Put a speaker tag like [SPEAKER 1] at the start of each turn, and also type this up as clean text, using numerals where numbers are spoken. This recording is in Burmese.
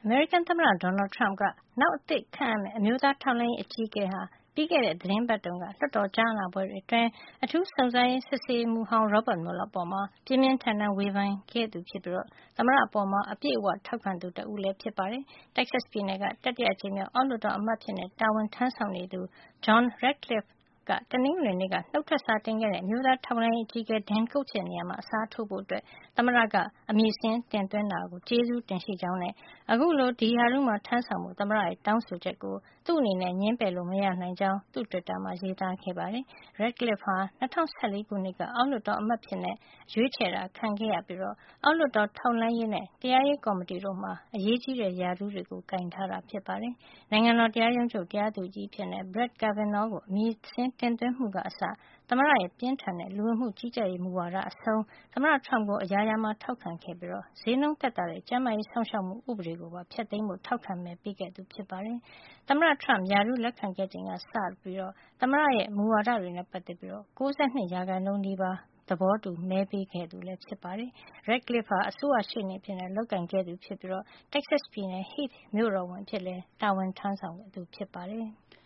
[SPEAKER 1] အမေရိကန်သမ္မတ Donald Trump က နောက်အသစ်ခန့်အပ်မယ့် အမျိုးသားထောက်လှမ်းရေးအကြီးအကဲဟာ ပြီးခဲ့တဲ့ သီတင်းပတ်တုန်းက လွှတ်တော်ကြားနာပွဲတွေအတွင်း အထူးစုံစမ်းရေးစစ်ဆေးရေးမှူးဟောင်း Robert Mueller အပေါ် ပြင်းပြင်းထန်ထန်ဝေဖန်ခဲ့သူဖြစ်ပြီး သမ္မတအပေါ် အပြည့်အဝထောက်ခံသူတဦးလည်း ဖြစ်ပါတယ်။ Texas ပြည်နယ်က တတိယအကြိမ်မြောက် အောက်လွှတ်တော်အမတ်အဖြစ် တာဝန်ထမ်းဆောင်နေသူ John Ratcliffe က တနင်္ဂနွေနေ့က နုတ်ထွက်စာတင်ခဲ့တဲ့ အမျိုးသားထောက်လှမ်းရေးအကြီးအကဲ Dan Coats ရဲ့ နေရာမှာ အစားထိုးဖို့ သမ္မတက အမည်စာရင်းတင်သွင်းတာကို ကျေးဇူးတင်ရှိကြောင်းနဲ့ အခုလို ဒီရာထူးမှာထမ်းဆောင်ဖို့ သမ္မတရဲ့ တောင်းဆိုချက်ကို သူ့အနေနဲ့ ငြင်းပယ်လို့ မရနိုင်ကြောင်း သူ့တွစ်တာမှာ ရေးသားခဲ့ပါတယ်။ Ratcliffe ဟာ ၂၀၁၄ ခုနှစ်က အောက်လွှတ်တော်အမတ်အဖြစ် ရွေးချယ်ခံခဲ့ရပြီး အောက်လွှတ်တော် ထောက်လှမ်းရေးနဲ့ တရားရေးကော်မတီတို့မှာ အရေးကြီးတဲ့ ရာထူးတွေကို ကိုင်ထားတာ ဖြစ်ပါတယ်။ နိုင်ငံတော်တရားရုံးချုပ် တရားသူကြီးအဖြစ် Brett Kavanaugh ကို အမည်စာရင်းတင်သွင်းမှုကအစ သမ္မတရဲ့ ပြင်းထန်တဲ့ လူဝင်မှုကြီးကြပ်ရေးမူဝါဒအဆုံး သမ္မတ Trump ကို အရာရာမှာ ထောက်ခံခဲ့ပြီး ဈေးနှုန်းသက်သာတဲ့ ကျန်းမာရေးစောင့်ရှောက်မှု ဥပဒေကိုပါ ဖျက်သိမ်းဖို့ ထောက်ခံမဲပေးခဲ့သူ ဖြစ်ပါတယ်။ သမ္မတ Trump ရာထူးလက်ခံခဲ့ချိန်ကစပြီး သမ္မတရဲ့ မူဝါဒတွေနဲ့ ပတ်သက်ပြီး ၉၂ % နီးပါး သဘောတူမဲပေးခဲ့သူလည်း ဖြစ်ပါတယ်။ Ratcliffe ဟာ အစိုးရရှေ့နေအဖြစ်လုပ်ကိုင်ခဲ့သူဖြစ်ပြီး Texas ပြည်နယ် Heath မြို့တော်ဝန်အဖြစ်လည်း တာဝန်ထမ်းဆောင်ခဲ့သူ ဖြစ်ပါတယ်။